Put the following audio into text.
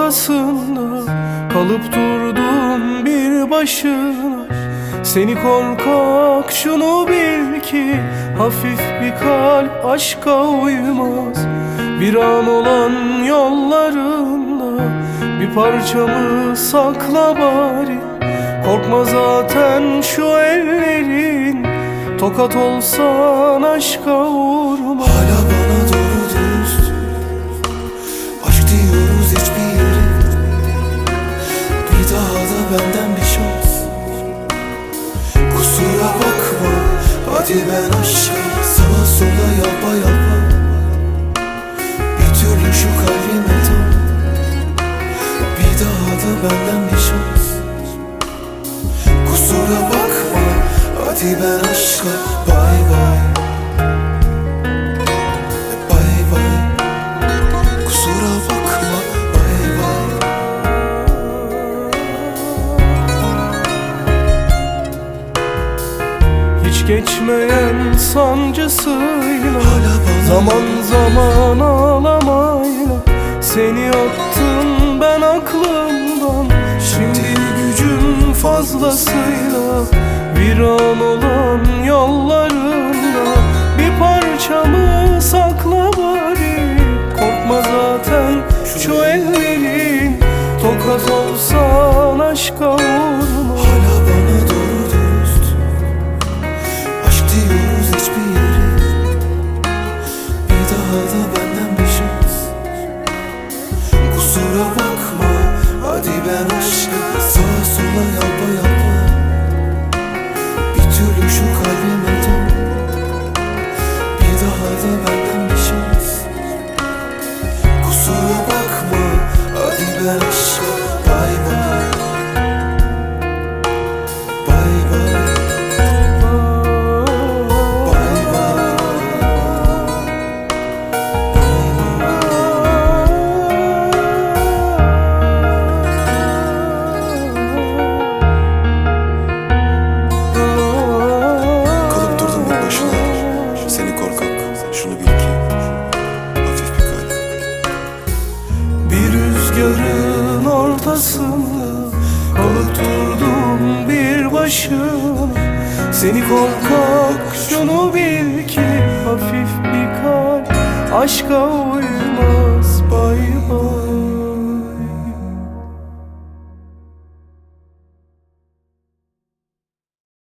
ortasında kalıp durdum bir başına. Seni korkak şunu bil ki, hafif bir kalp aşka uymaz. Bir an olan yollarında bir parçamı sakla bari. Korkma zaten şu ellerin, tokat olsan aşka vurma. Hala bana doğru dürüst aşk diyoruz hiçbir yere. Bir daha da benden bir şans, kusura bakma. Hadi ben aşağı, sağa sola yapa yapa. Bir türlü şu kalbime tam, bir daha da benden bir şans, kusura bakma. Hadi ben aşka, bye bye. Bye bye, kusura bakma, bye bye. Hiç geçmeyen sancısıyla, Hala bana zaman zaman ağlamayla seni attım ben aklımdan. Şimdi gücüm fazlasıyla viran olan yollarında bir parçamı sakla bari. Korkma zaten şu ellerin, tokat olsan aşka vurma. hala bana doğru dürüst aşk diyoruz hiçbir yere. Bir daha da benden bir şans, kusura bakma. Hadi ben aşka, sağa sola yapa yapa. Bir türlü şu kalbime tam, bir daha da benden bir şans, kusura bakma. Hadi ben aşka, bye bye. Bye bye. Bye bye. Kalıp durdum bir başına. Seni korkak şunu bil ki, hafif bir kalp. Bir rüzgarın ortasında kalıp durdum bir başına. Seni korkak şunu bil ki, hafif bir kalp aşka